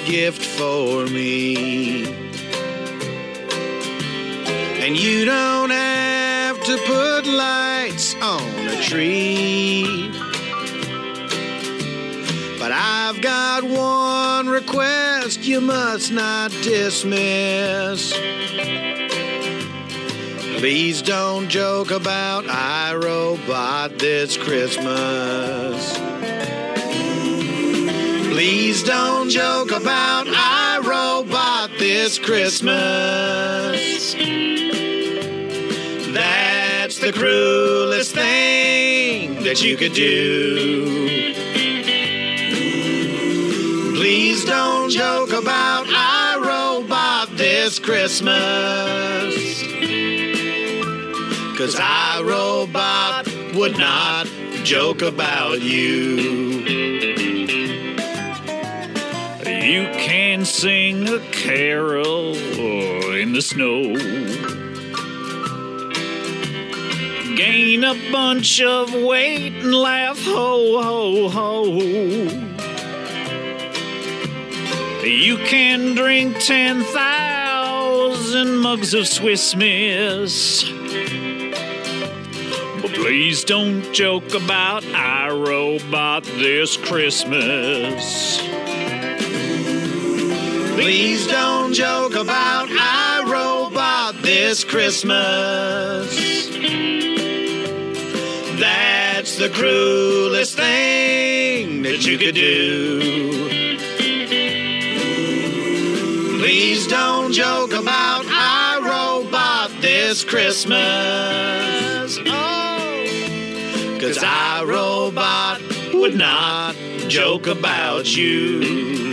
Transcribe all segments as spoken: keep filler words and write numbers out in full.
gift for me. And you don't have to put lights on a tree. But I've got one request you must not dismiss. Please don't joke about iRobot this Christmas. Please don't joke about iRobot this Christmas. That's the cruelest thing that you could do. Please don't joke about iRobot this Christmas. 'Cause iRobot would not joke about you. You can sing a carol in the snow, gain a bunch of weight and laugh ho ho ho. You can drink ten thousand mugs of Swiss Miss. But please don't joke about iRobot this Christmas. Please don't joke about iRobot this Christmas. That's the cruelest thing that you could do. Please don't joke about iRobot this Christmas. Oh, 'cause iRobot would not joke about you.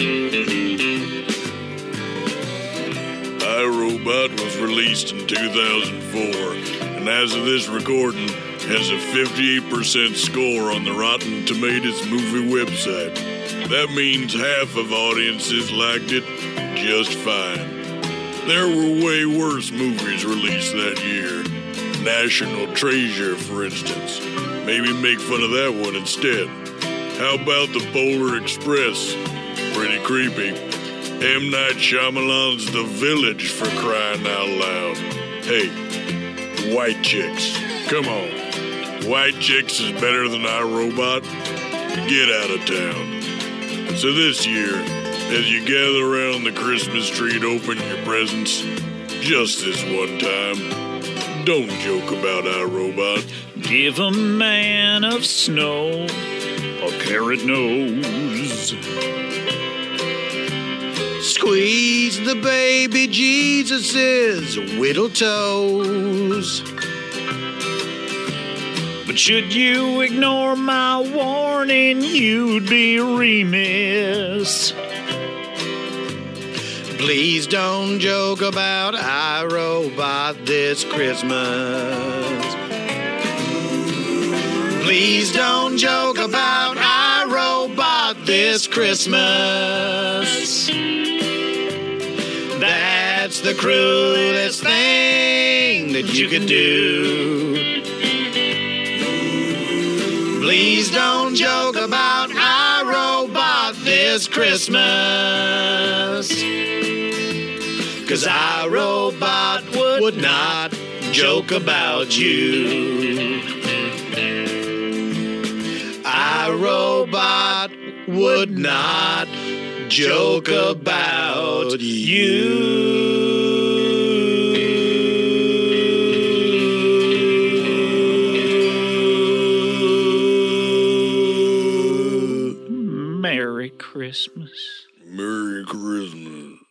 iRobot was released in two thousand four, and as of this recording, has a fifty-eight percent score on the Rotten Tomatoes movie website. That means half of audiences liked it just fine. There were way worse movies released that year. National Treasure, for instance. Maybe make fun of that one instead. How about The Polar Express? Pretty creepy. M. Night Shyamalan's The Village, for crying out loud. Hey, White Chicks, come on. White Chicks is better than iRobot? Get out of town. So this year, as you gather around the Christmas tree to open your presents, just this one time, don't joke about iRobot. Give a man of snow a carrot nose. Squeeze the baby Jesus's whittle toes. But should you ignore my warning, you'd be remiss. Please don't joke about iRobot this Christmas. Please don't joke about iRobot this Christmas. That's the cruelest thing that you can do. Please don't joke about iRobot this Christmas. 'Cause iRobot would not joke about you. iRobot would not joke about you. Merry Christmas. Merry Christmas.